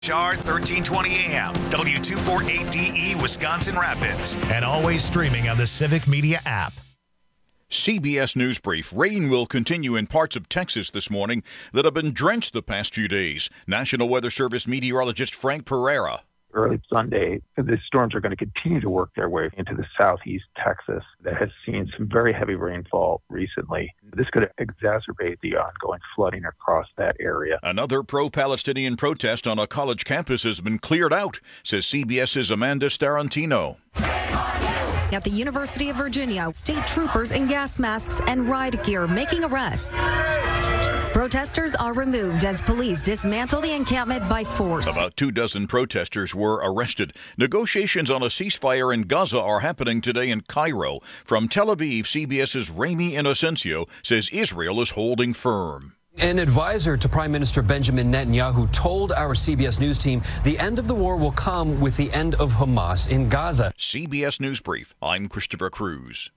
HR 1320 AM, W248DE, Wisconsin Rapids, and always streaming on the Civic Media app. CBS News Brief. Rain will continue in parts of Texas this morning that have been drenched the past few days. National Weather Service meteorologist Frank Pereira. Early Sunday, the storms are going to continue to work their way into the southeast Texas that has seen some very heavy rainfall recently. This could exacerbate the ongoing flooding across that area. Another pro-Palestinian protest on a college campus has been cleared out, says CBS's Amanda Starantino. At the University of Virginia, state troopers in gas masks and riot gear making arrests. Protesters are removed as police dismantle the encampment by force. About 24 protesters were arrested. Negotiations on a ceasefire in Gaza are happening today in Cairo. From Tel Aviv, CBS's Rami Inocencio says Israel is holding firm. An advisor to Prime Minister Benjamin Netanyahu told our CBS News team the end of the war will come with the end of Hamas in Gaza. CBS News Brief. I'm Christopher Cruz.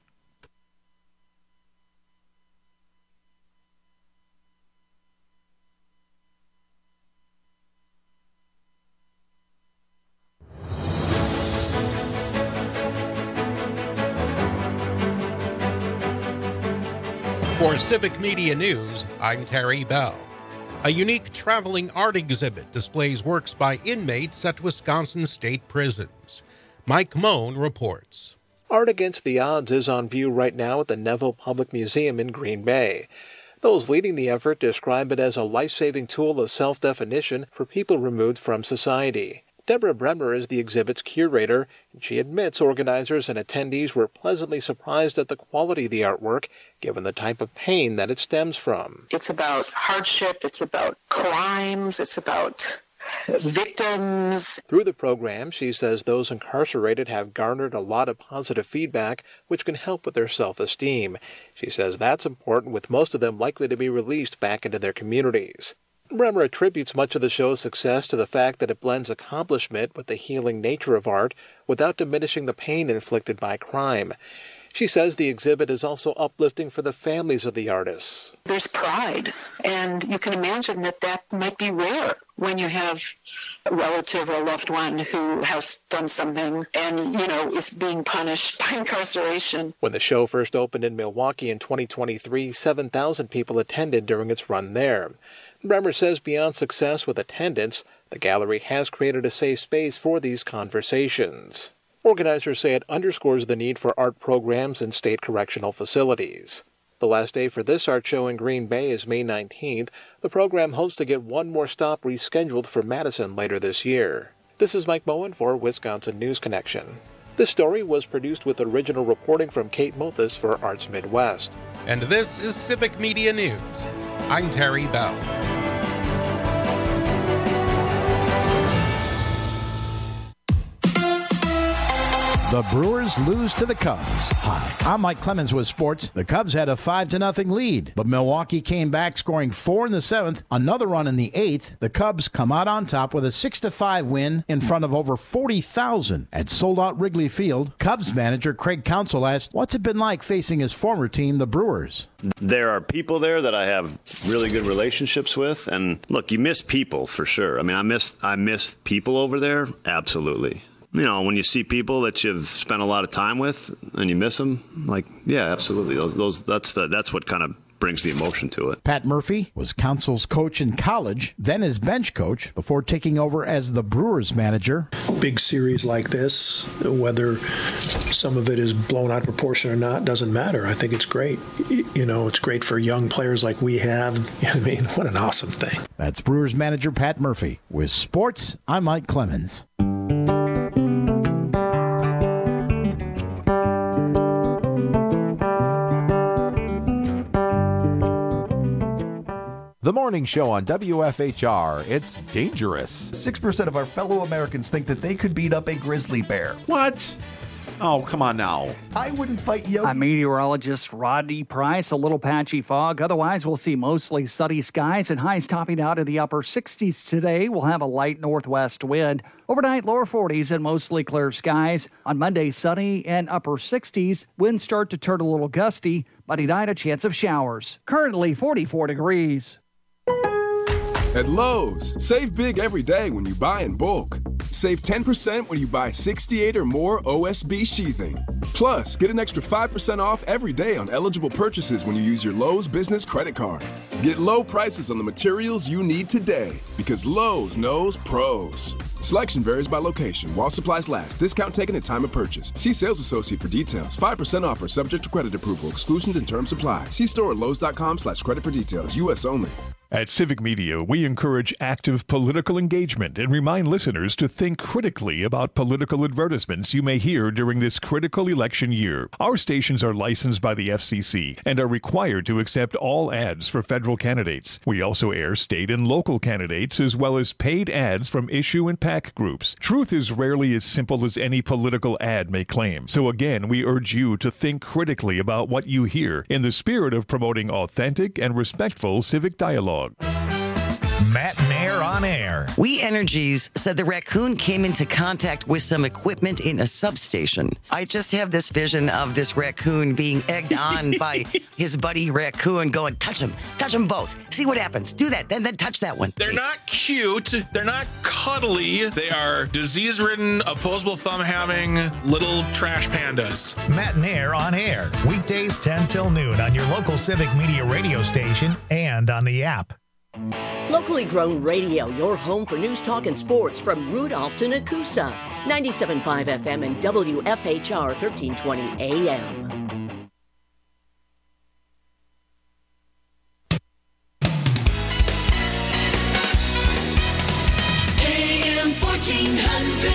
For Civic Media News, I'm Terry Bell. A unique traveling art exhibit displays works by inmates at Wisconsin state prisons. Mike Moan reports. Art Against the Odds is on view right now at the Neville Public Museum in Green Bay. Those leading the effort describe it as a life-saving tool of self-definition for people removed from society. Deborah Bremer is the exhibit's curator, and she admits organizers and attendees were pleasantly surprised at the quality of the artwork, given the type of pain that it stems from. It's about hardship, it's about crimes, it's about victims. Through the program, she says those incarcerated have garnered a lot of positive feedback, which can help with their self-esteem. She says that's important, with most of them likely to be released back into their communities. Bremer attributes much of the show's success to the fact that it blends accomplishment with the healing nature of art without diminishing the pain inflicted by crime. She says the exhibit is also uplifting for the families of the artists. There's pride, and you can imagine that might be rare when you have a relative or a loved one who has done something and, is being punished by incarceration. When the show first opened in Milwaukee in 2023, 7,000 people attended during its run there. Bremer says beyond success with attendance, the gallery has created a safe space for these conversations. Organizers say it underscores the need for art programs in state correctional facilities. The last day for this art show in Green Bay is May 19th. The program hopes to get one more stop rescheduled for Madison later this year. This is Mike Bowen for Wisconsin News Connection. This story was produced with original reporting from Kate Mothis for Arts Midwest. And this is Civic Media News. I'm Terry Bell. The Brewers lose to the Cubs. Hi, I'm Mike Clemens with sports. The Cubs had a 5-0 lead, but Milwaukee came back, scoring 4 in the 7th, another run in the 8th. The Cubs come out on top with a 6-5 win in front of over 40,000 at sold-out Wrigley Field. Cubs manager Craig Counsell asked, what's it been like facing his former team, the Brewers? There are people there that I have really good relationships with, and look, you miss people for sure. I mean, I miss people over there, absolutely. When you see people that you've spent a lot of time with and you miss them, yeah, absolutely. That's what kind of brings the emotion to it. Pat Murphy was Counsell's coach in college, then his bench coach, before taking over as the Brewers manager. Big series like this, whether some of it is blown out of proportion or not, doesn't matter. I think it's great. It's great for young players like we have. What an awesome thing. That's Brewers manager Pat Murphy. With sports, I'm Mike Clemens. The morning show on WFHR, it's dangerous. 6% of our fellow Americans think that they could beat up a grizzly bear. What? Oh, come on now. I wouldn't fight Yogi. I'm meteorologist Rodney Price. A little patchy fog. Otherwise, we'll see mostly sunny skies and highs topping out in the upper 60s today. We'll have a light northwest wind. Overnight, lower 40s and mostly clear skies. On Monday, sunny and upper 60s. Winds start to turn a little gusty. Monday night, a chance of showers. Currently 44 degrees. At Lowe's, save big every day when you buy in bulk. Save 10% when you buy 68 or more OSB sheathing. Plus, get an extra 5% off every day on eligible purchases when you use your Lowe's Business Credit Card. Get low prices on the materials you need today because Lowe's knows pros. Selection varies by location. While supplies last. Discount taken at time of purchase. See sales associate for details. 5% offer subject to credit approval. Exclusions and terms apply. See store at lowes.com/credit for details. U.S. only. At Civic Media, we encourage active political engagement and remind listeners to think critically about political advertisements you may hear during this critical election year. Our stations are licensed by the FCC and are required to accept all ads for federal candidates. We also air state and local candidates as well as paid ads from issue and PAC groups. Truth is rarely as simple as any political ad may claim. So again, we urge you to think critically about what you hear in the spirit of promoting authentic and respectful civic dialogue. Matt Mayer on air. We Energies said the raccoon came into contact with some equipment in a substation. I just have this vision of this raccoon being egged on by his buddy raccoon going, touch them both. See what happens. Do that, then touch that one. They're not cute. They're not cuddly. They are disease-ridden, opposable thumb-having little trash pandas. Matt Mayer on air. Weekdays 10 till noon on your local Civic Media radio station and on the app. Locally grown radio, your home for news, talk, and sports from Rudolph to Nakusa. 97.5 FM and WFHR 1320 AM. AM 1400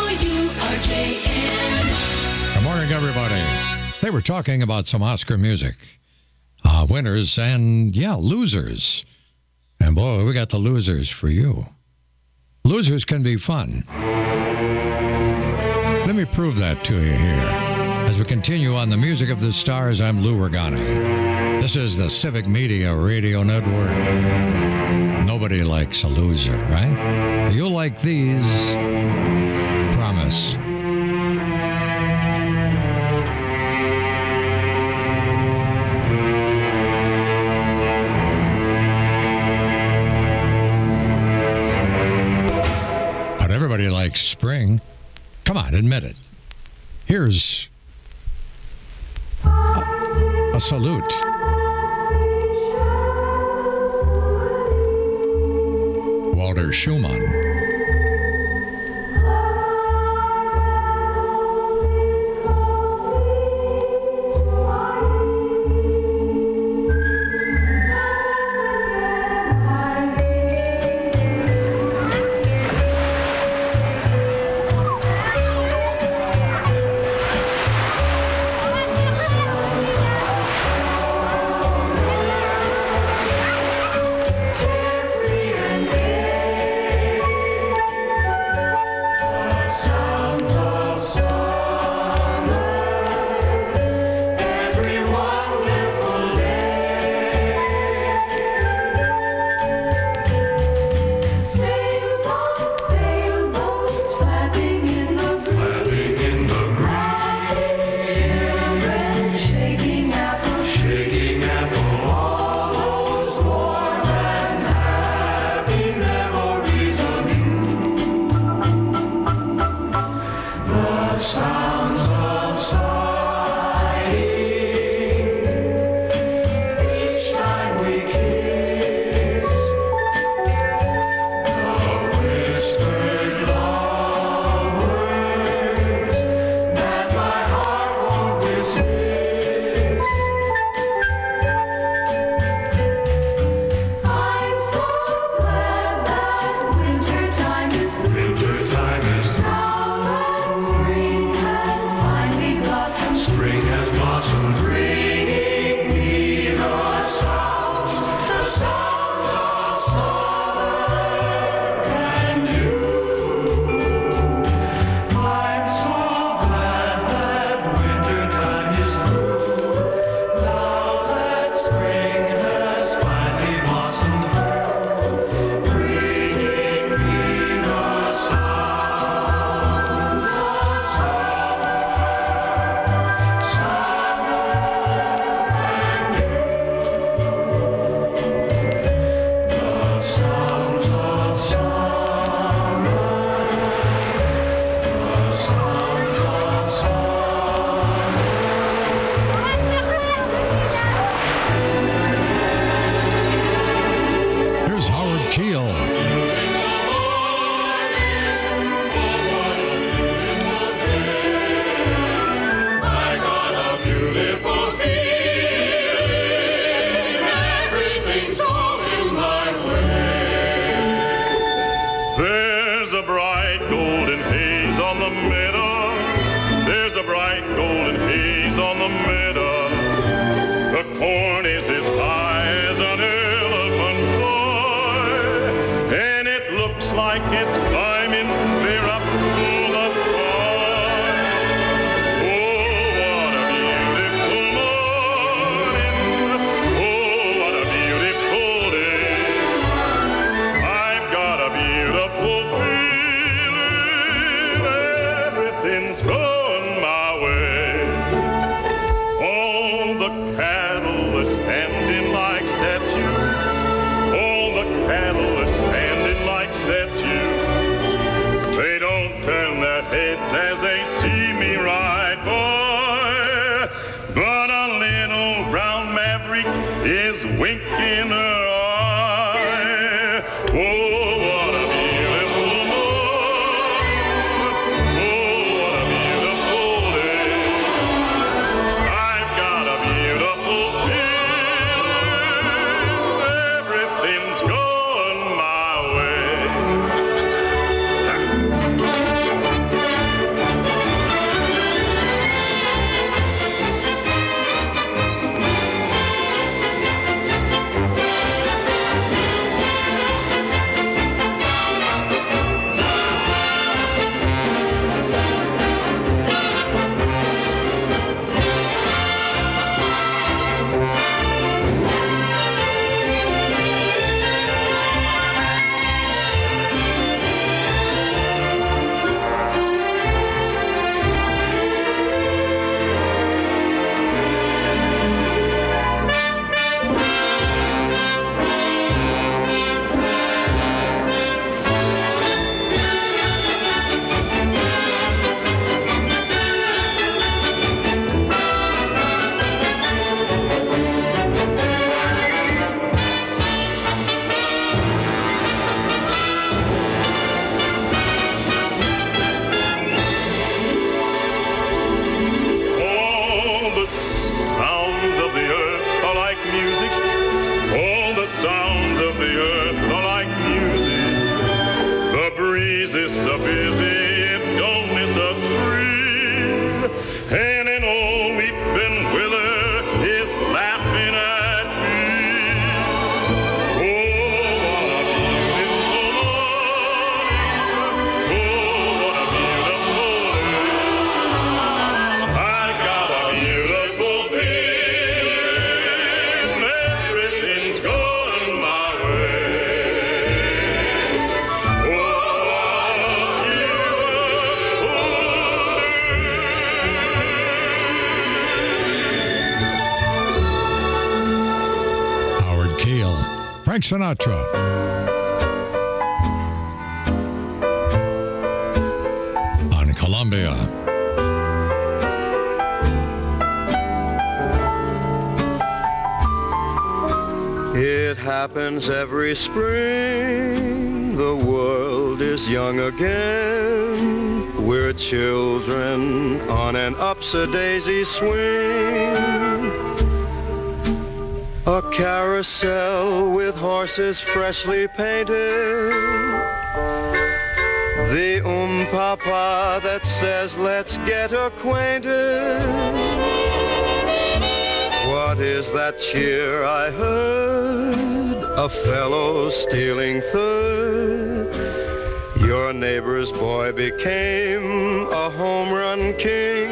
WRJN. Good morning, everybody. They were talking about some Oscar music. Winners and, losers. And boy, we got the losers for you. Losers can be fun. Let me prove that to you here. As we continue on the Music of the Stars, I'm Lou Regani. This is the Civic Media Radio Network. Nobody likes a loser, right? You'll like these. Promise. Everybody likes spring. Come on, admit it. Here's a salute. Walter Schumann. There's a bright golden haze on the meadow. There's a bright golden haze on the meadow. The corn is as high as an elephant's eye, and it looks like it's climbing clear up to the sky. Oh, what a beautiful morning. Oh, what a beautiful day. I've got a beautiful feeling. Everything's going my way. All the cattle are standing like statues. All the cattle are standing like statues. They don't turn their heads as they see me ride by. But a little brown maverick is winking her eye. Oh, what a beautiful morning. Oh, what a beautiful day. I've got a beautiful feeling. Everything's going my way. All the sounds of the earth are like music. All the sounds of the earth are like music. The breeze is so busy, it don't miss a tree. And an old weeping willow is laughing at me. Oh, what a beautiful morning. Oh, what a beautiful day. I got a beautiful feeling. Everything's going my way. Oh, Howard Keel, Frank Sinatra. On Columbia. It happens every spring. The world is young again. We're children on an upsy-daisy swing. A carousel with horses freshly painted. The papa that says let's get acquainted. What is that cheer I heard? A fellow stealing third. Your neighbor's boy became a home run king.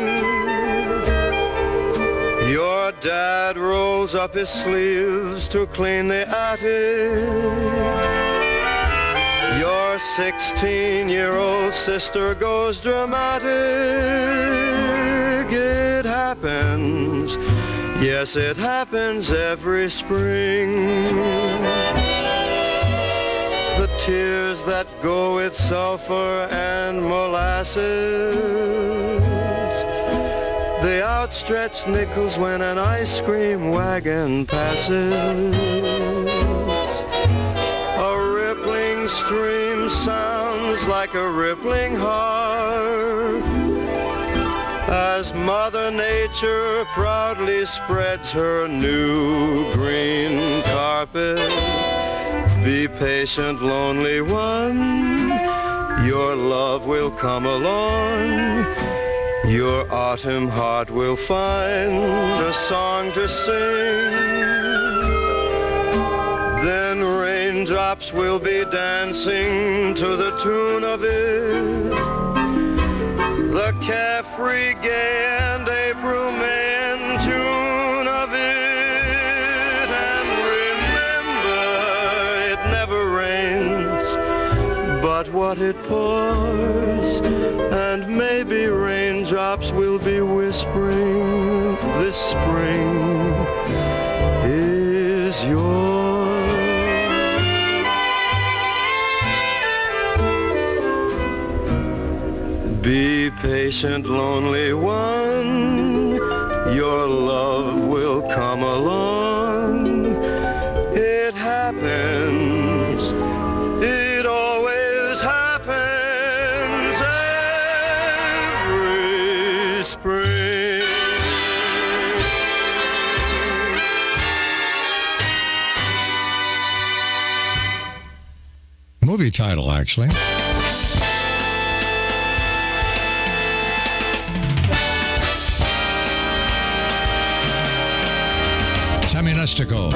Your dad rolls up his sleeves to clean the attic. Your 16-year-old sister goes dramatic. It happens, yes, it happens every spring. The tears that go with sulfur and molasses, the outstretched nickels when an ice cream wagon passes. A rippling stream sounds like a rippling harp as Mother Nature proudly spreads her new green carpet. Be patient, lonely one. Your love will come along. Your autumn heart will find a song to sing. Then raindrops will be dancing to the tune of it. The carefree, gay, and April, May, and June of it. And remember, it never rains but what it pours. And maybe raindrops will be whispering this spring is yours. Be patient, lonely one, your love will come along. It happens, it always happens every spring. Movie title, actually. Seministico.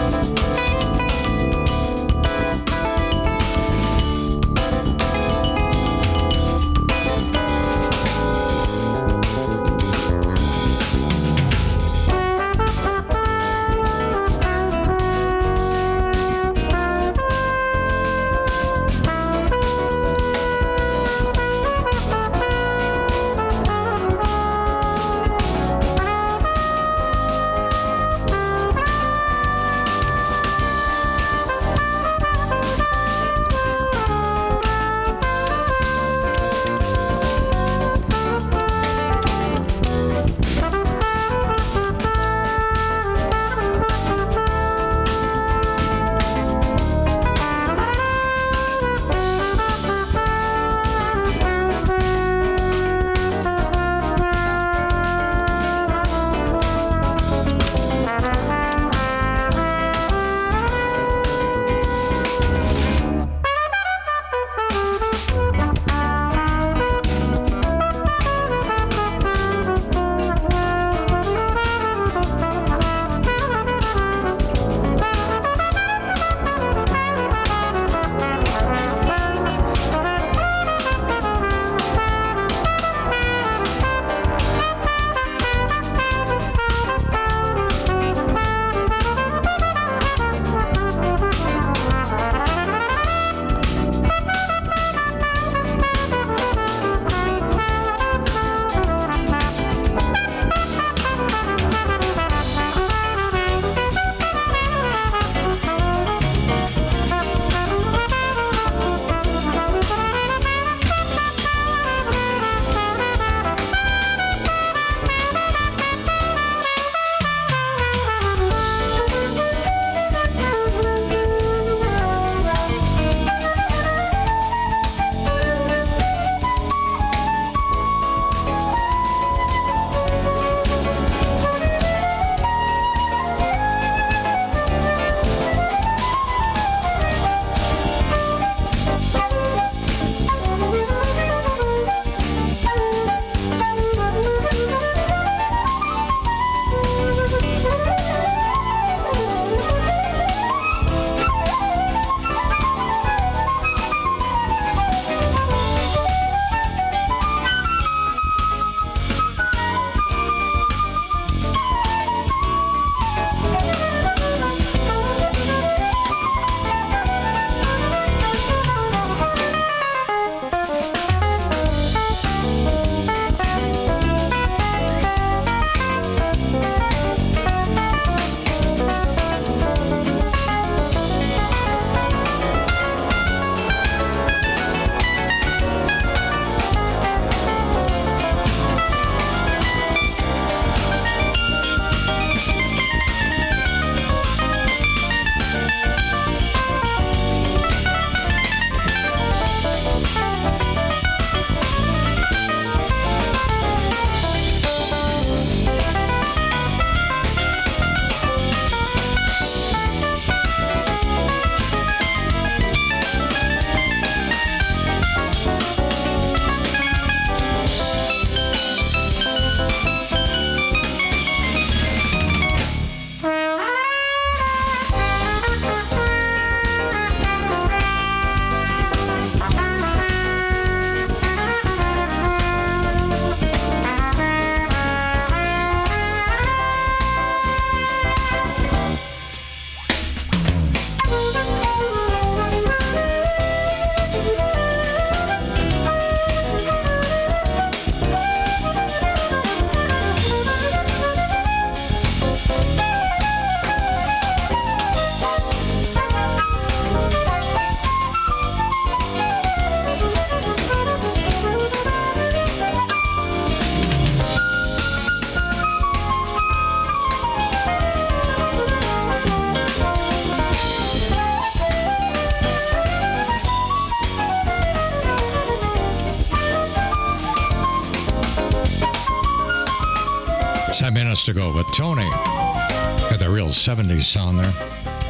7 minutes to go, but Tony got the real 70s sound there.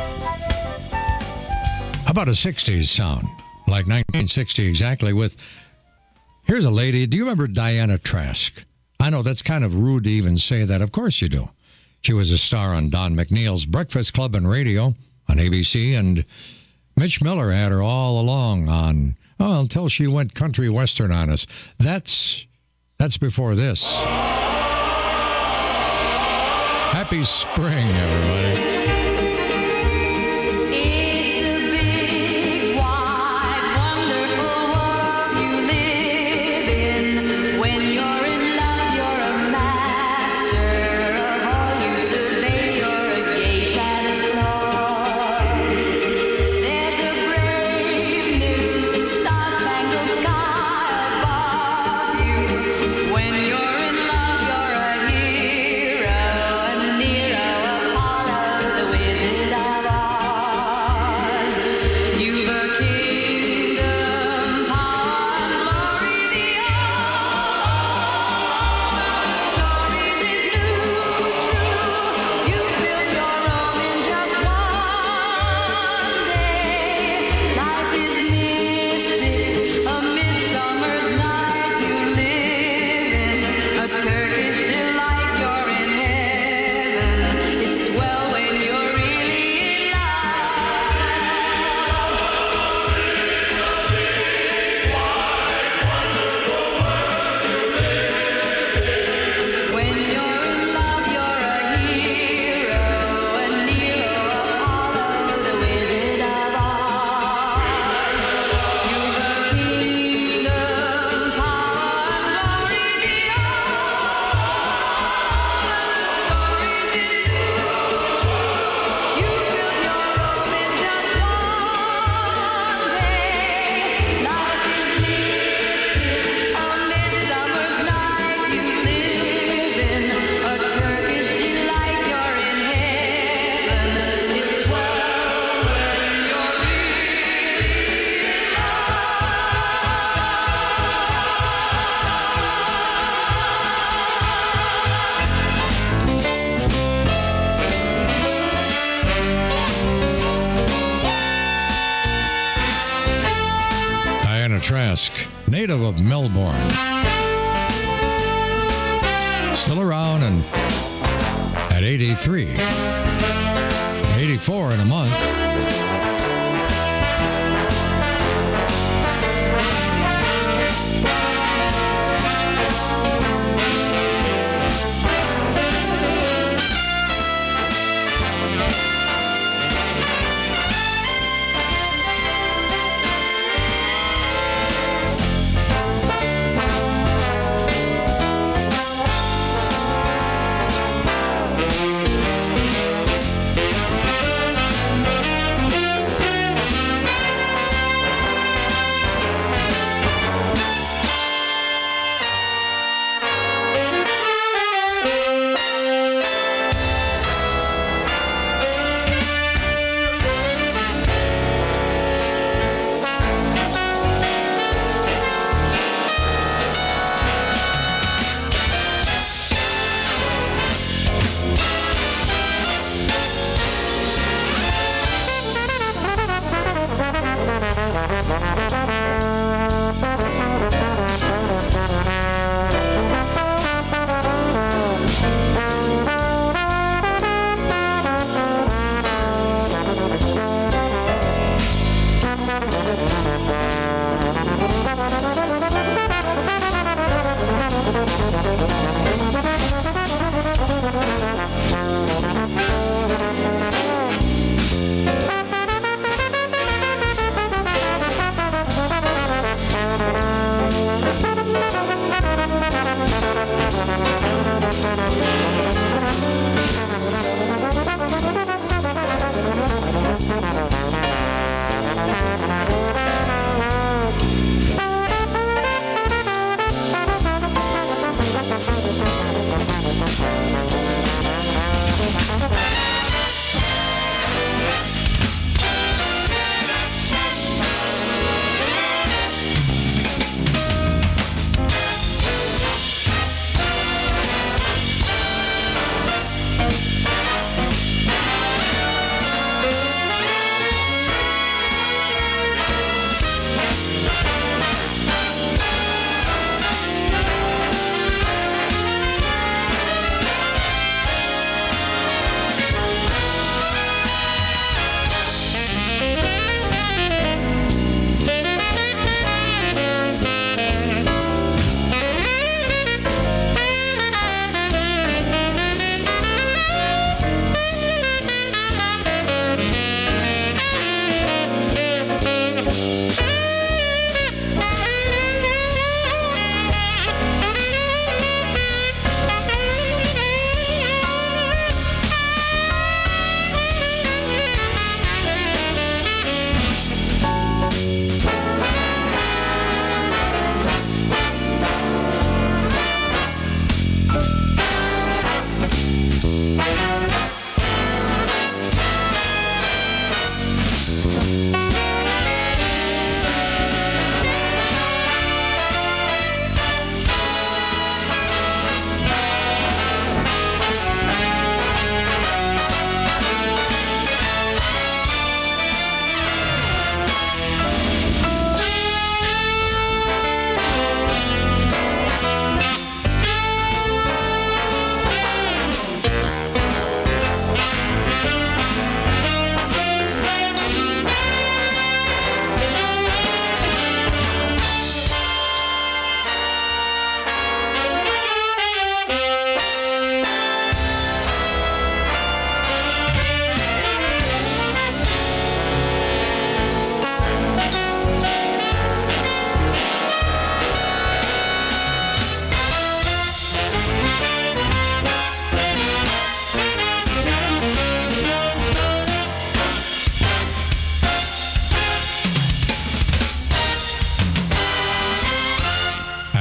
How about a 60s sound? Like 1960 exactly with... Here's a lady. Do you remember Diana Trask? I know that's kind of rude to even say that. Of course you do. She was a star on Don McNeil's Breakfast Club and Radio on ABC, and Mitch Miller had her all along on, until she went country western on us. That's before this. Happy spring, everybody. Trask, native of Melbourne. Still around and at 83. 84 in a month.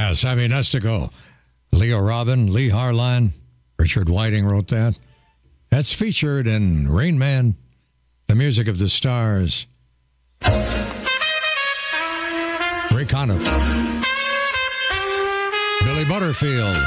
Yes, I mean, that's to go. Leo Robin, Lee Harline, Richard Whiting wrote that. That's featured in Rain Man, The Music of the Stars. Ray Conniff, Billy Butterfield.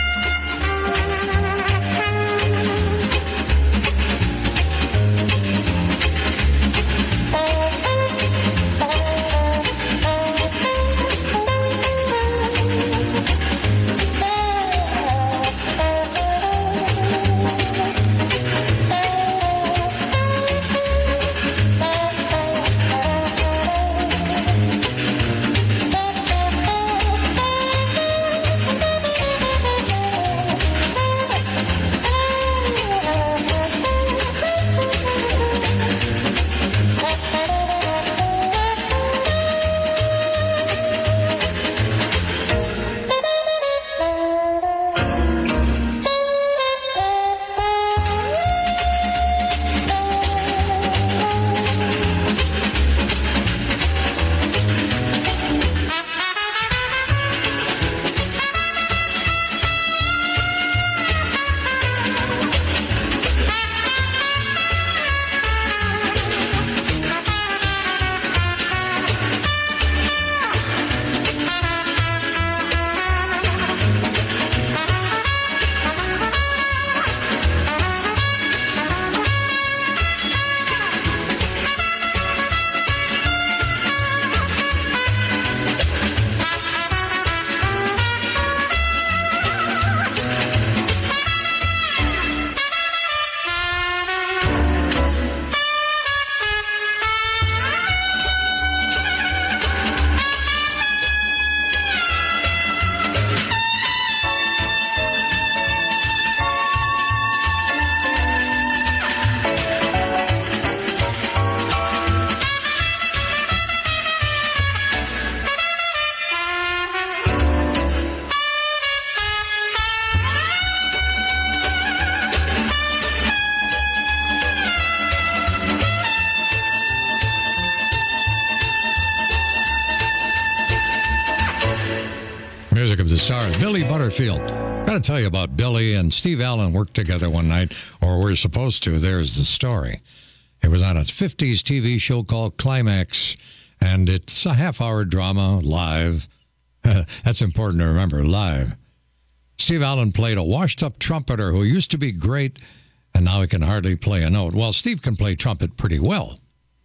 Music of the Stars, Billy Butterfield. Got to tell you about Billy and Steve Allen worked together one night, or we're supposed to. There's the story. It was on a 50s TV show called Climax, and it's a half-hour drama, live. That's important to remember, live. Steve Allen played a washed-up trumpeter who used to be great, and now he can hardly play a note. Well, Steve can play trumpet pretty well.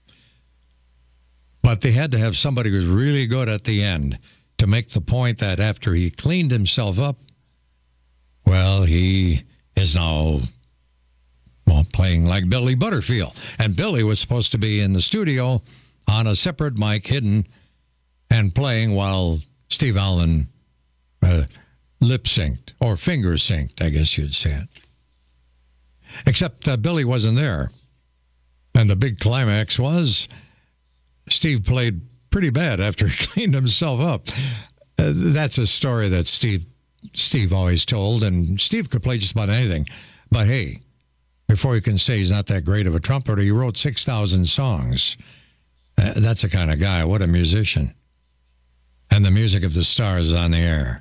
But they had to have somebody who's really good at the end to make the point that after he cleaned himself up, well, he is now playing like Billy Butterfield. And Billy was supposed to be in the studio on a separate mic, hidden, and playing while Steve Allen lip-synced, or finger-synced, I guess you'd say it. Except Billy wasn't there. And the big climax was Steve played pretty bad after he cleaned himself up. That's a story that Steve always told, and Steve could play just about anything. But hey, before you can say he's not that great of a trumpeter, he wrote 6,000 songs. That's the kind of guy. What a musician. And the Music of the Stars is on the air.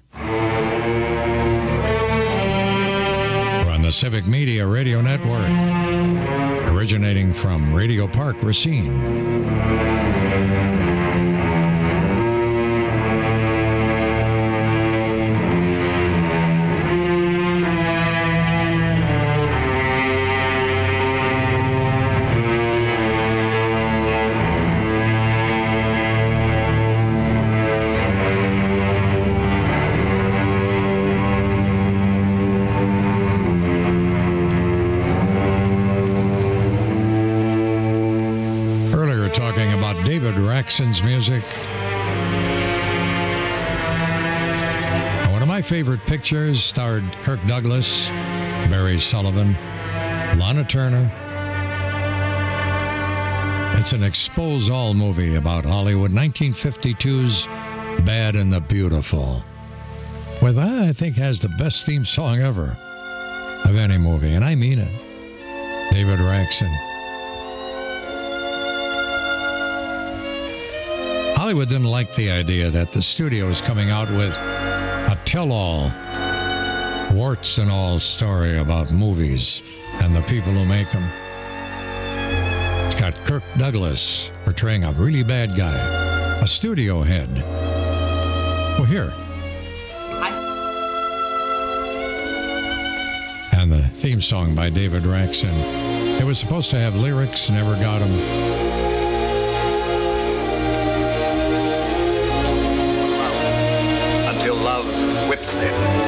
We're on the Civic Media Radio Network, originating from Radio Park, Racine. Jackson's music. And one of my favorite pictures starred Kirk Douglas, Barry Sullivan, Lana Turner. It's an expose-all movie about Hollywood, 1952's Bad and the Beautiful, with, I think, has the best theme song ever of any movie, and I mean it. David Raxon. Hollywood didn't like the idea that the studio was coming out with tell-all, warts and all story about movies and the people who make them. It's got Kirk Douglas portraying a really bad guy, a studio head. Well, here. And the theme song by David Raxon. It was supposed to have lyrics, never got them. Until love whips them.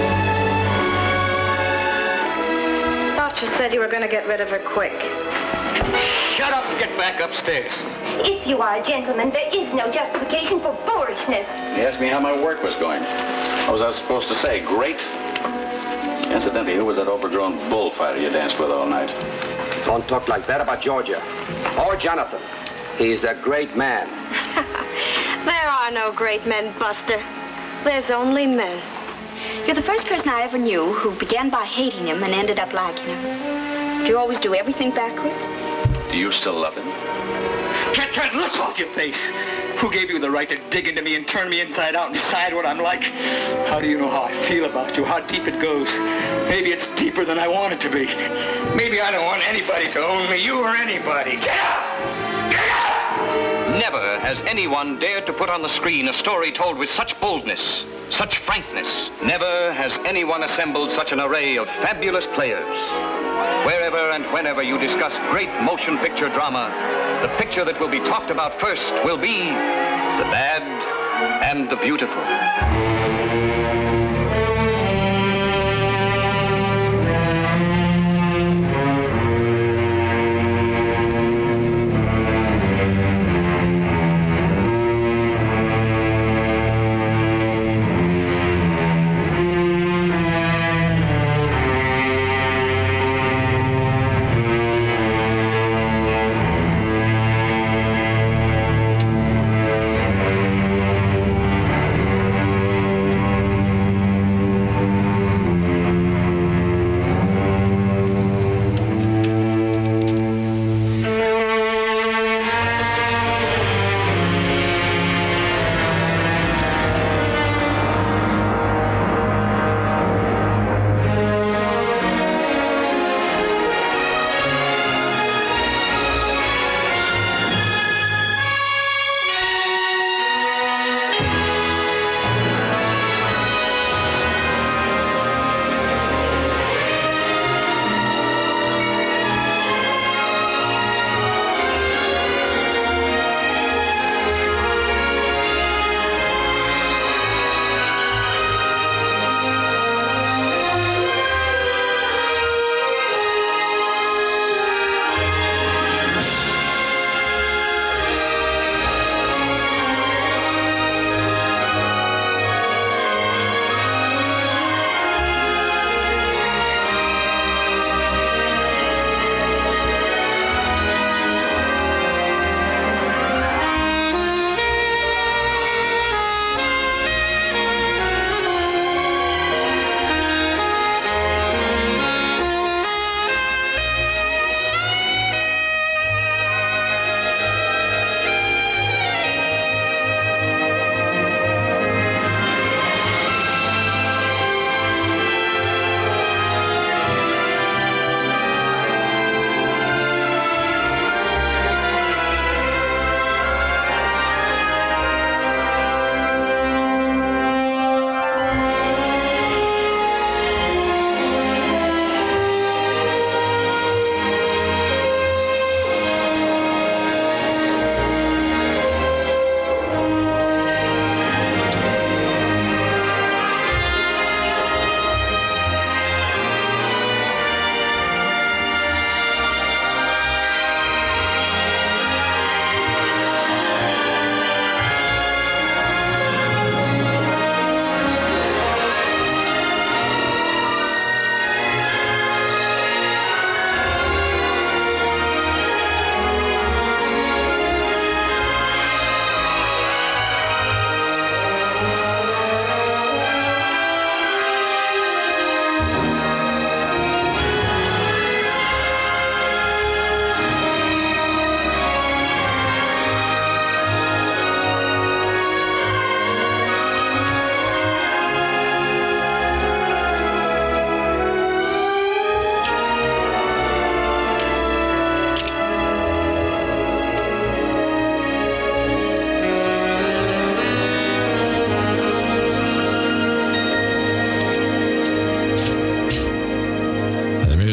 Thought you said you were going to get rid of her quick. Shut up and get back upstairs. If you are a gentleman, there is no justification for boorishness. He asked me how my work was going. What was I supposed to say? Great? Incidentally, who was that overgrown bullfighter you danced with all night? Don't talk like that about Georgia. Or Jonathan. He's a great man. There are no great men, Buster. There's only men. You're the first person I ever knew who began by hating him and ended up liking him. Do you always do everything backwards? Do you still love him? Get that look off your face. Who gave you the right to dig into me and turn me inside out and decide what I'm like? How do you know how I feel about you, how deep it goes? Maybe it's deeper than I want it to be. Maybe I don't want anybody to own me, you or anybody. Get out! Get out! Never has anyone dared to put on the screen a story told with such boldness, such frankness. Never has anyone assembled such an array of fabulous players. Wherever and whenever you discuss great motion picture drama, the picture that will be talked about first will be the bad and the beautiful.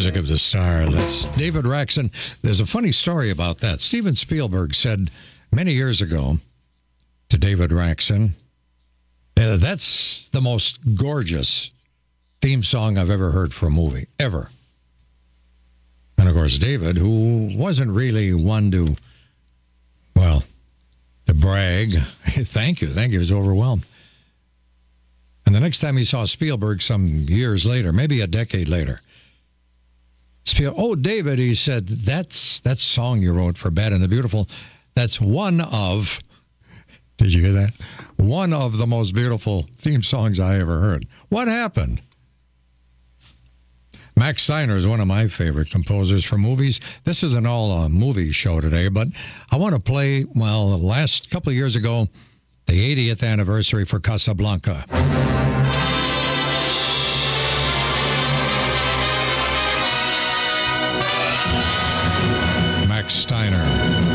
music of the stars. That's David Raxon. There's a funny story about that. Steven Spielberg said many years ago to David Raxon, that's the most gorgeous theme song I've ever heard for a movie, ever. And, of course, David, who wasn't really one to, well, to brag, thank you, he was overwhelmed. And the next time he saw Spielberg some years later, maybe a decade later, David, he said, that song you wrote for Bad and the Beautiful, that's one of, did you hear that? One of the most beautiful theme songs I ever heard. What happened? Max Steiner is one of my favorite composers for movies. This isn't all a movie show today, but I want to play, well, the last couple of years ago, the 80th anniversary for Casablanca. Max Steiner.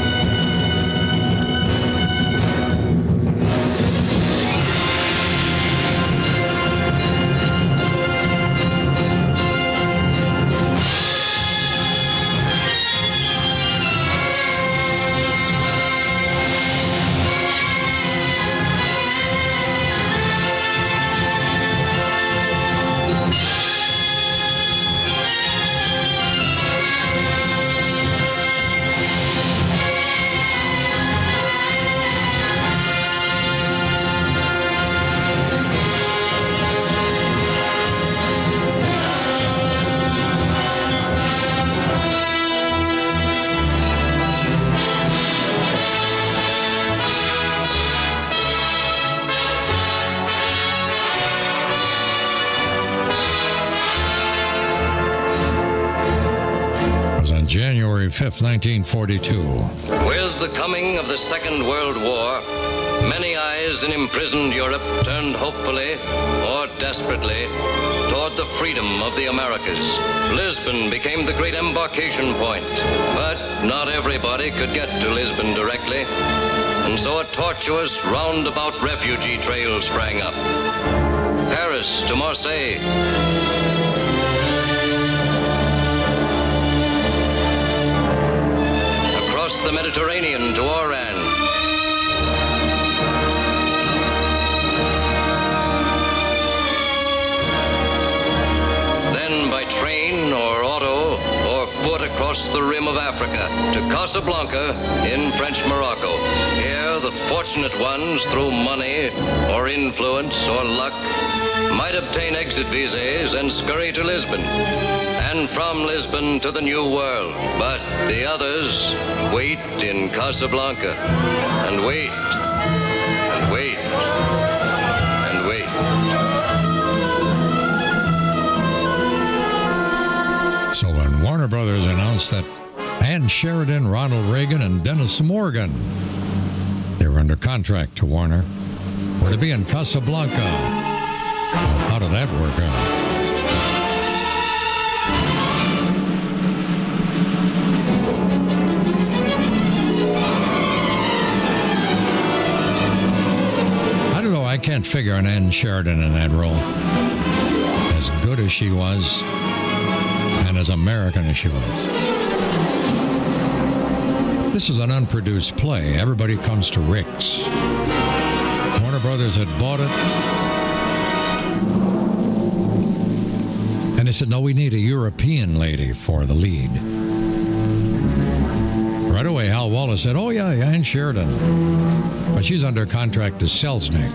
January 5th, 1942. With the coming of the Second World War, many eyes in imprisoned Europe turned hopefully or desperately toward the freedom of the Americas. Lisbon became the great embarkation point, but not everybody could get to Lisbon directly, and so a tortuous roundabout refugee trail sprang up. Paris to Marseille, the Mediterranean to Oran. Then by train or auto or foot across the rim of Africa to Casablanca in French Morocco. Here the fortunate ones, through money or influence or luck, might obtain exit visas and scurry to Lisbon. And from Lisbon to the New World. But the others wait in Casablanca and wait and wait and wait. So when Warner Brothers announced that Ann Sheridan, Ronald Reagan, and Dennis Morgan, they were under contract to Warner, were to be in Casablanca. Well, how did that work out? I can't figure an Ann Sheridan in that role. As good as she was, and as American as she was. This is an unproduced play. Everybody comes to Rick's. Warner Brothers had bought it. And they said, no, we need a European lady for the lead. Right away, Hal Wallace said, oh, yeah, Ann Sheridan. But she's under contract to Selznick.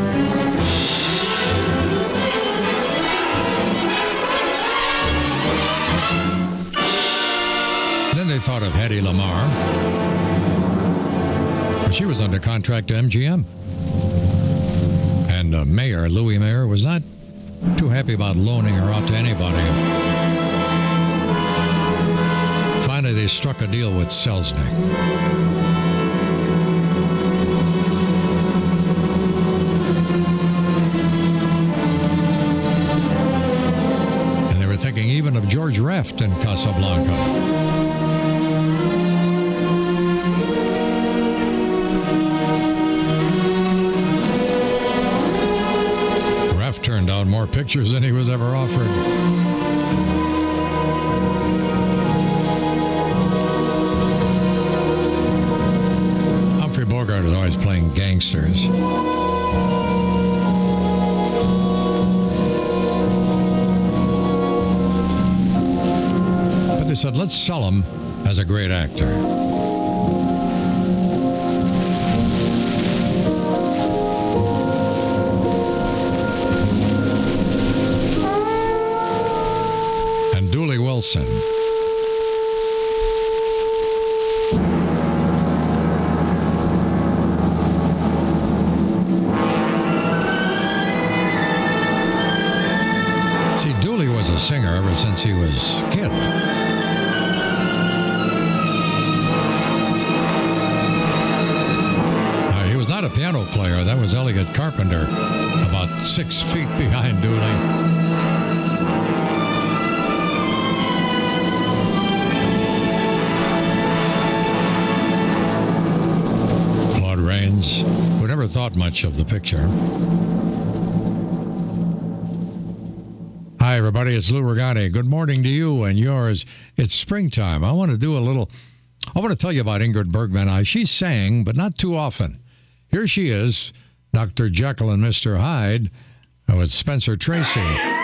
Then they thought of Hedy Lamarr. But she was under contract to MGM. And Mayer, Louis Mayer, was not too happy about loaning her out to anybody. Finally, they struck a deal with Selznick. Thinking even of George Raft in Casablanca. Raft turned down more pictures than he was ever offered. Bogart is always playing gangsters. But they said, let's sell him as a great actor. And Dooley Wilson. See, Dooley was a singer ever since he was a kid. He was not a piano player. That was Elliot Carpenter, about 6 feet behind Dooley. Claude Rains, who never thought much of the picture. Hi, everybody. It's Lou Regani. Good morning to you and yours. It's springtime. I want to tell you about Ingrid Bergman. She sang, but not too often. Here she is, Dr. Jekyll and Mr. Hyde, with Spencer Tracy.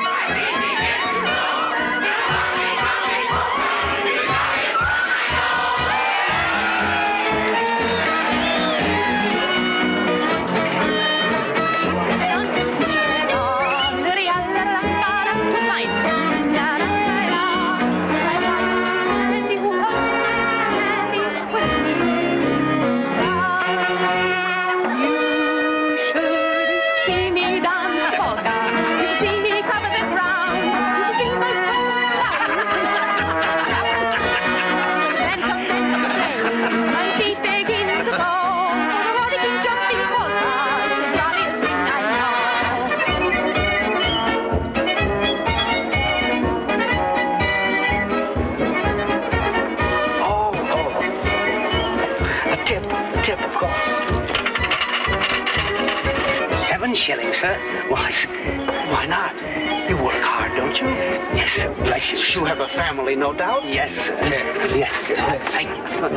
Shillings, sir. Why not? You work hard, don't you? Yes, sir. Bless you. You have a family, no doubt? Yes, sir. Yes, sir. Thank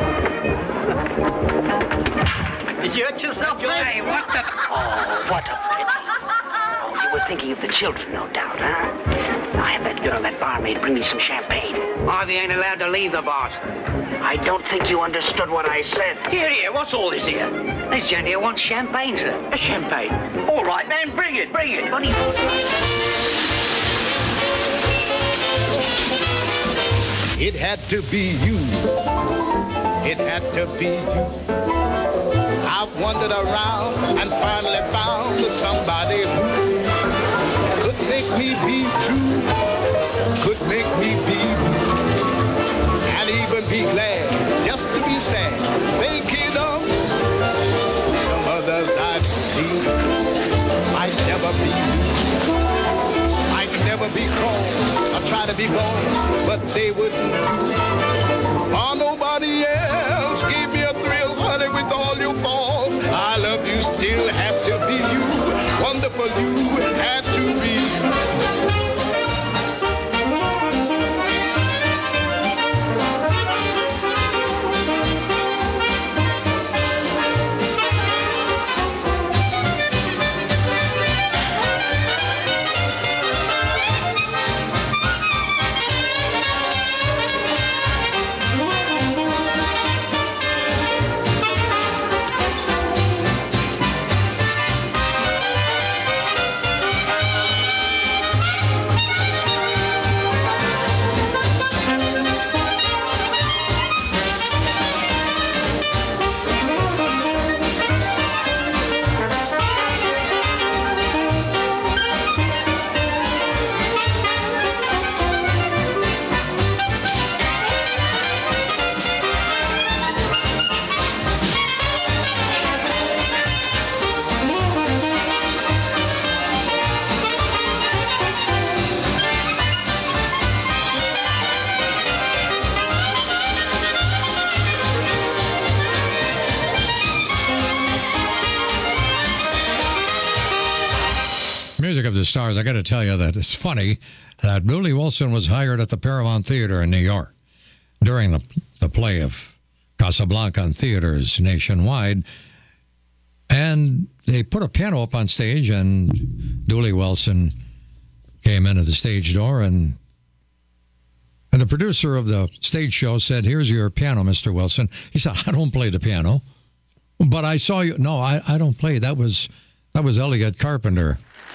you. You hurt yourself, Hey, what the... Oh, what a pity. Oh, you were thinking of the children, no doubt, huh? I have that girl, that barmaid, bring me some champagne. Harvey ain't allowed to leave the boss. I don't think you understood what I said. Here, what's all this here? This gent here wants champagne, sir. A champagne? All right, man, bring it. Buddy. It had to be you. It had to be you. I've wandered around and finally found somebody who could make me be true, could make me be and even be glad just to be sad. Thinking of some others I've seen might never be me, might never be cross or try to be boss, but they wouldn't do. Or nobody else gave me a thrill, honey, with all your faults. I love you, still have to be you. Wonderful, you had to be you. Music of the Stars, I got to tell you that it's funny that Dooley Wilson was hired at the Paramount Theater in New York during the play of Casablanca in theaters nationwide. And they put a piano up on stage, and Dooley Wilson came in at the stage door, and the producer of the stage show said, "Here's your piano, Mr. Wilson." He said, "I don't play the piano, but I saw you." "No, I don't play. That was Elliot Carpenter."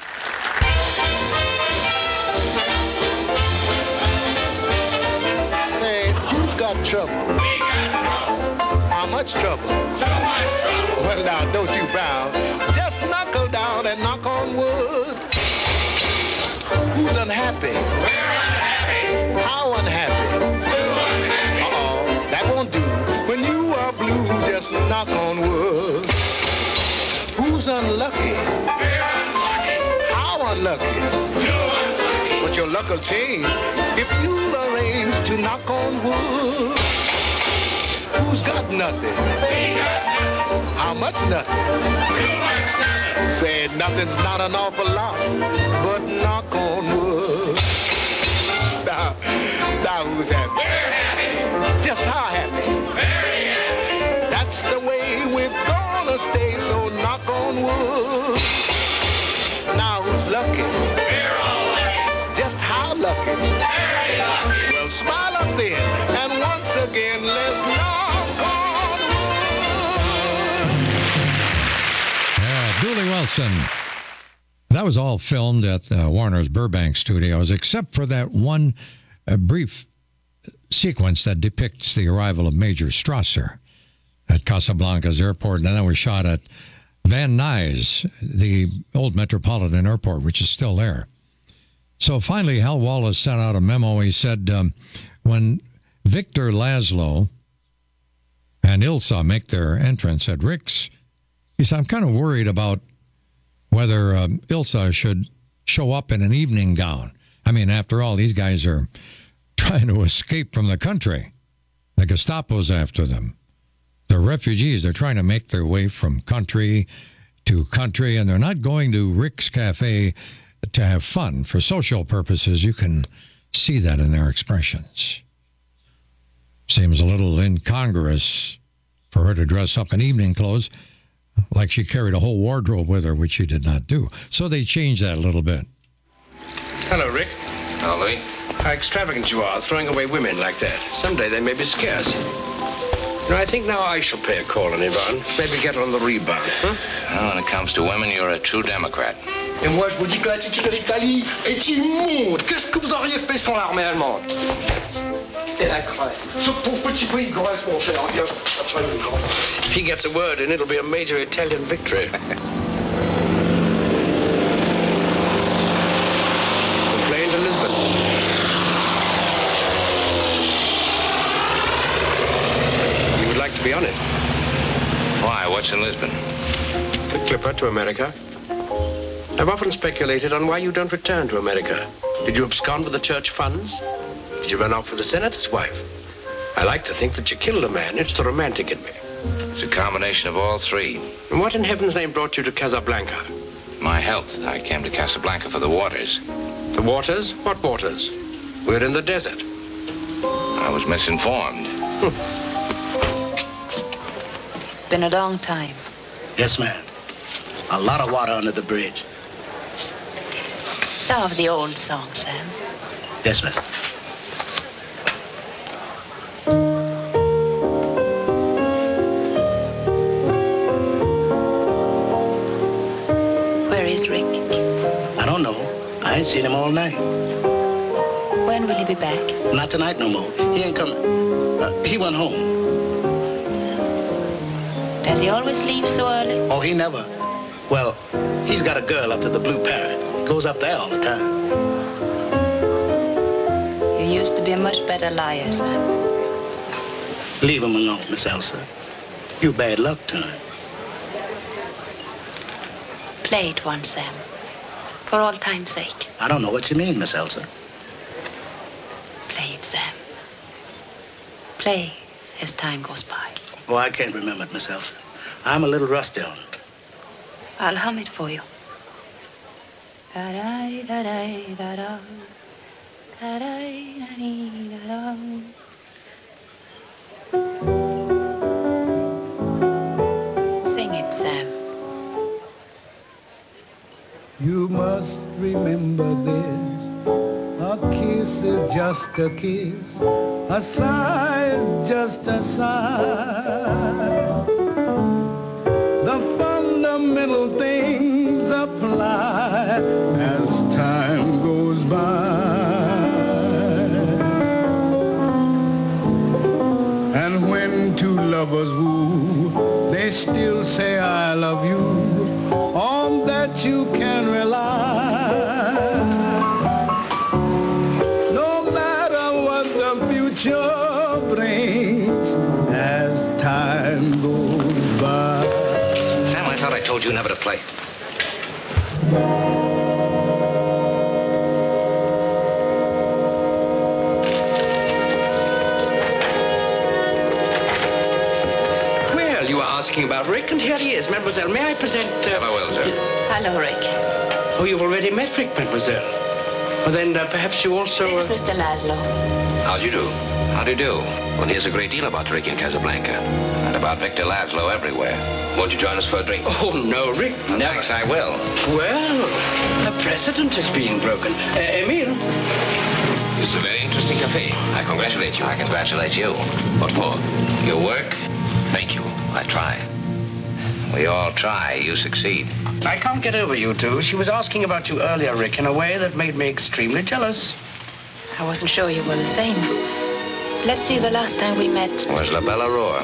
Say, who's got trouble? We got trouble. How much trouble? Too much trouble. Well, now, don't you frown. Just knuckle down and knock on wood. Who's unhappy? We're unhappy. How unhappy? Too unhappy. Uh-oh, that won't do. When you are blue, just knock on wood. Who's unlucky? We're unlucky. How unlucky? Too unlucky. But your luck will change if you'll arrange to knock on wood. Who's got nothing? We got nothing. How much nothing? Too much nothing. Say nothing's not an awful lot, but knock on wood. Now who's happy? We're happy. Just how happy? Very happy. That's the way we're gonna stay, so knock on wood. Now who's lucky? We're all lucky. Just how lucky? Very lucky. Well, smile up then, and once again, let's knock on wood. Yeah, Dooley Wilson. That was all filmed at Warner's Burbank Studios, except for that one brief sequence that depicts the arrival of Major Strasser at Casablanca's airport, and that was shot at Van Nuys, the old Metropolitan Airport, which is still there. So finally, Hal Wallace sent out a memo. He said, when Victor Laszlo and Ilsa make their entrance at Rick's, he said, "I'm kind of worried about whether Ilsa should show up in an evening gown. I mean, after all, these guys are trying to escape from the country. The Gestapo's after them. They're refugees. They're trying to make their way from country to country, and they're not going to Rick's Cafe to have fun for social purposes." You can see that in their expressions. Seems a little incongruous for her to dress up in evening clothes like she carried a whole wardrobe with her, which she did not do. So they changed that a little bit. Hello, Rick. Hello, Lee. How extravagant you are, throwing away women like that. Someday they may be scarce. You know, I think now I shall pay a call on Yvonne. Maybe get her on the rebound, huh? Well, when it comes to women, you're a true Democrat. Et moi, je vous dis que l'attitude de l'Italie est immonde. Qu'est-ce que vous auriez fait sans l'armée allemande? Et la Grèce. Ce pauvre petit pays de Grèce, mon cher. If he gets a word in, it'll be a major Italian victory. Complain to Lisbon. You would like to be on it? Why? What's in Lisbon? The Clipper to America. I've often speculated on why you don't return to America. Did you abscond with the church funds? Did you run off with the senator's wife? I like to think that you killed a man. It's the romantic in me. It's a combination of all three. And what in heaven's name brought you to Casablanca? My health. I came to Casablanca for the waters. The waters? What waters? We're in the desert. I was misinformed. It's been a long time. Yes, ma'am. A lot of water under the bridge. Some of the old songs, Sam. Yes, ma'am. Where is Rick? I don't know. I ain't seen him all night. When will he be back? Not tonight no more. He ain't coming. He went home. Does he always leave so early? Oh, he never. Well, he's got a girl up to the Blue Parrot. Goes up there all the time. You used to be a much better liar, Sam. Leave him alone, Miss Elsa. You bad luck to him. Play it once, Sam. For all time's sake. I don't know what you mean, Miss Elsa. Play it, Sam. Play as time goes by. Oh, I can't remember it, Miss Elsa. I'm a little rusty on it. I'll hum it for you. Da-da-da-da-da-da. Da-da-da-da-da-da. Sing it, Sam. You must remember this. A kiss is just a kiss. A sigh is just a sigh. The fundamental things apply as time goes by. And when two lovers woo, they still say I love you. On that you can rely. No matter what the future brings as time goes by. Sam, I thought I told you never to play. Well, you were asking about Rick, and here he is. Mademoiselle, may I present... Farewell, sir. Hello, Rick. Oh, you've already met Rick, Mademoiselle. Well, then perhaps you also... This is Mr. Laszlo. How do you do? How do you do? One hears a great deal about Rick in Casablanca. And about Victor Laszlo everywhere. Won't you join us for a drink? Oh, no, Rick, never. Thanks, I will. Well, a precedent is being broken. Emile? This is a very interesting cafe. I congratulate you. I congratulate you. What for? Your work? Thank you. I try. We all try. You succeed. I can't get over you two. She was asking about you earlier, Rick, in a way that made me extremely jealous. I wasn't sure you were the same. Let's see, the last time we met... Was La Belle Aurore.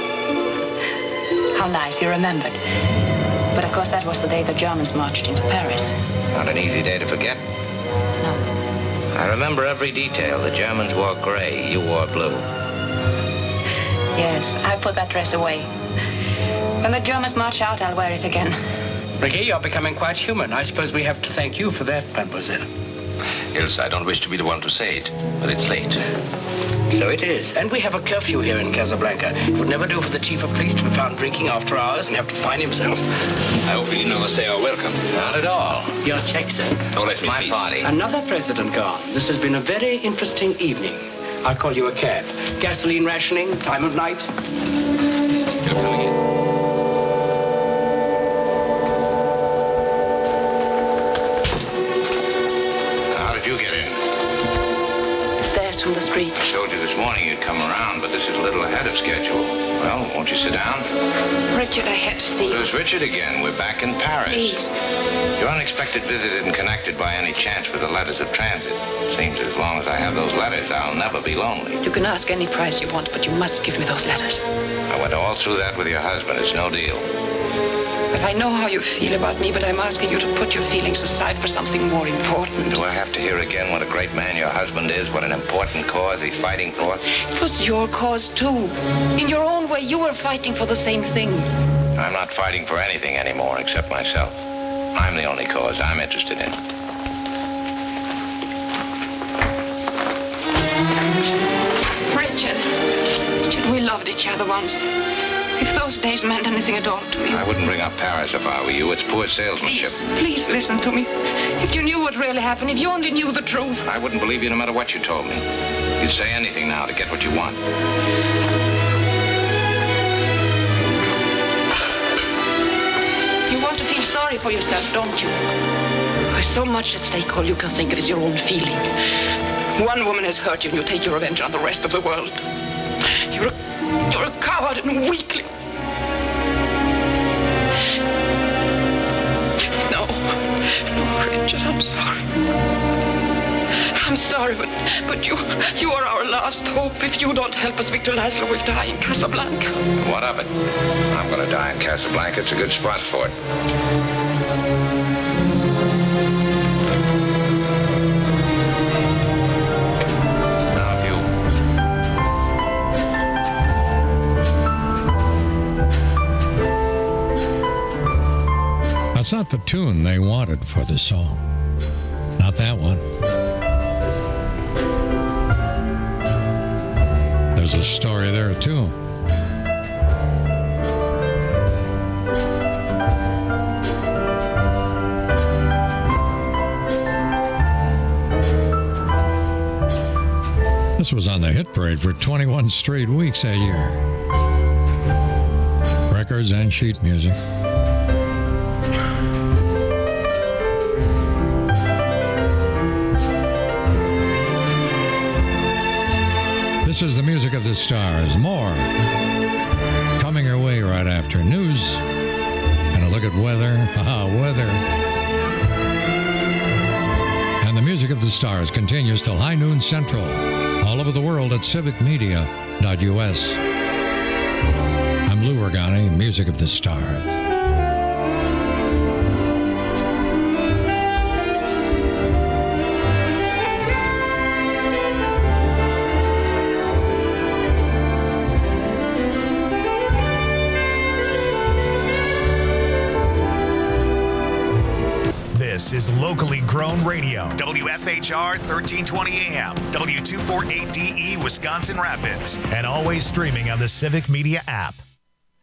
How nice, you remembered. But of course that was the day the Germans marched into Paris. Not an easy day to forget. No. I remember every detail. The Germans wore gray. You wore blue. Yes, I put that dress away. When the Germans march out, I'll wear it again. Ricky, you're becoming quite human. I suppose we have to thank you for that, Mademoiselle. Ilse, I don't wish to be the one to say it, but it's late. So it is. And we have a curfew here in Casablanca. It would never do for the chief of police to be found drinking after hours and have to fine himself. I hope you never say are welcome. Not at all. Your check, sir. Oh, it's my party. Another president gone. This has been a very interesting evening. I'll call you a cab. Gasoline rationing, time of night. You're coming in. How did you get in? Stairs from the street. I told you this morning you'd come around, but this is a little ahead of schedule. Well, won't you sit down? Richard, I had to see you. There's Richard again. We're back in Paris. Please. Your unexpected visit isn't connected by any chance with the letters of transit. Seems as long as I have those letters, I'll never be lonely. You can ask any price you want, but you must give me those letters. I went all through that with your husband. It's no deal. But I know how you feel about me, but I'm asking you to put your feelings aside for something more important. Do I have to hear again what a great man your husband is, what an important cause he's fighting for? It was your cause, too. In your own way, you were fighting for the same thing. I'm not fighting for anything anymore except myself. I'm the only cause I'm interested in. Richard, we loved each other once. If those days meant anything at all to me. I wouldn't bring up Paris if I were you. It's poor salesmanship. Please listen to me. If you knew what really happened, if you only knew the truth. I wouldn't believe you no matter what you told me. You'd say anything now to get what you want. You want to feel sorry for yourself, don't you? There's so much at stake. All you can think of is your own feeling. One woman has hurt you and you take your revenge on the rest of the world. You're a coward and weakling. No, Richard, I'm sorry. I'm sorry, but you are our last hope. If you don't help us, Victor Laszlo will die in Casablanca. What of it? I'm going to die in Casablanca. It's a good spot for it. That's not the tune they wanted for the song. Not that one. There's a story there, too. This was on the hit parade for 21 straight weeks that year. Records and sheet music. the Stars. More coming your way right after news and a look at weather. Weather. And the Music of the Stars continues till high noon Central, all over the world at civicmedia.us. I'm Lou Ragani, Music of the Stars. This is locally grown radio. WFHR 1320 AM, W248DE Wisconsin Rapids, and always streaming on the Civic Media app.